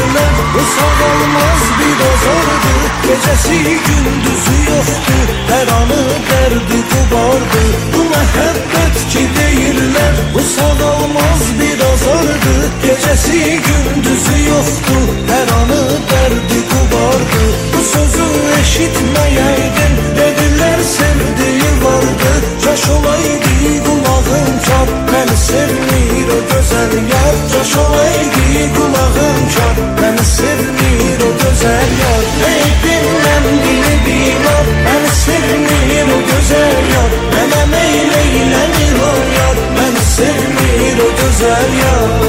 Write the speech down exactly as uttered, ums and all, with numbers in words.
deyirlər. Bu sağalmaz bir azardı, gecəsi gündüzü yoxdur, hər anı dərdi qubardı. Bu məhəbbət ki deyirlər, bu sağalmaz bir azardı, gecəsi gündüzü yoxdur, hər anı dərdi qubardı. Bu sözü eşitməyəydin, dedilər sevdiyi vardı. Caş olaydı qulağım çar, məni sevmir o gözəl yar. Caş olaydı qulağım çar, məni sevmir o gözəl yar. Eydim mən dili bilar, məni sevmir o gözəl yar. Mənə meyl eylənir o yar, məni sevmir o gözəl yar.